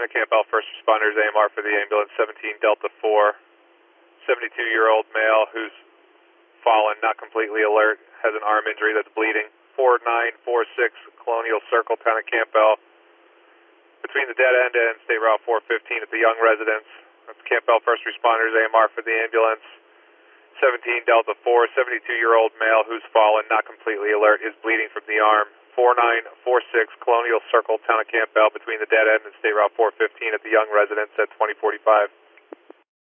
of Campbell, first responders, AMR for the ambulance, 17 Delta 4, 72-year-old male who's fallen, not completely alert, has an arm injury that's bleeding. 4946 Colonial Circle, town of Campbell, between the dead end and State Route 415 at the Young residence. That's Campbell, first responders, AMR for the ambulance, 17 Delta 4, 72-year-old male who's fallen, not completely alert, is bleeding from the arm. 4946 Colonial Circle, town of Campbell, between the dead end and State Route 415 at the Young residence at 2045.